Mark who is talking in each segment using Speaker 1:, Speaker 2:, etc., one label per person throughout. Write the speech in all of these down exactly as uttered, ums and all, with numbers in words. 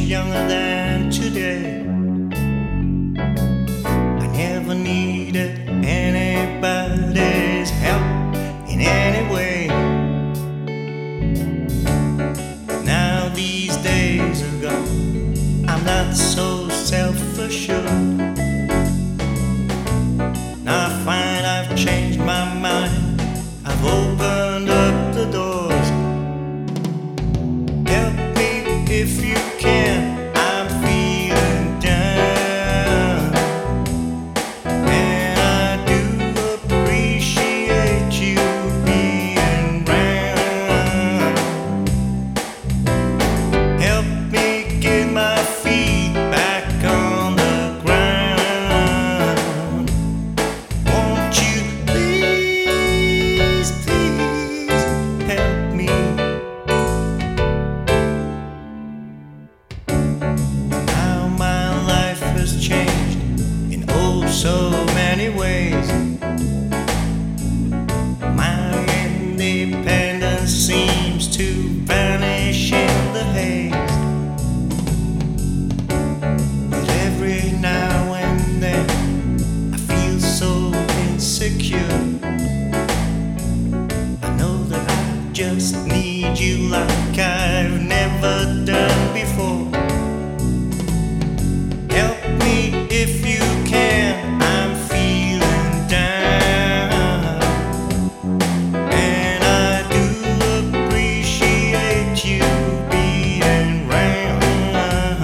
Speaker 1: younger than today. I never needed anybody's help in any way. Now these days are gone, I'm not so self-assured. Now I find I've changed my mind, I've opened up the doors. Help me if you can, I'm feeling down, and I do appreciate you being round. Help me get my feet back on the ground. Won't you please, please help me? Now my life has changed in oh so many ways. My independence seems to vanish in the haze. But every now and then I feel so insecure. I know that I just need you like I've never done before. Help me if you can, I'm feeling down, and I do appreciate you being round.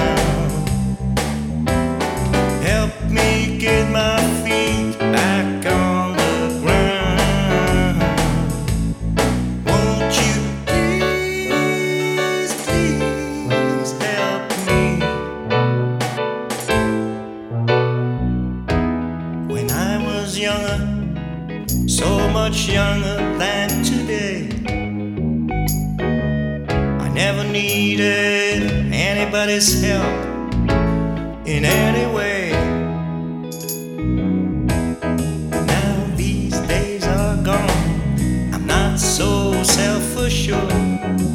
Speaker 1: Help me get my feet back on the ground. Won't you please, please help me? When I was younger, so much younger than today, I never needed anybody's help in any way. Now these days are gone, I'm not so self-assured.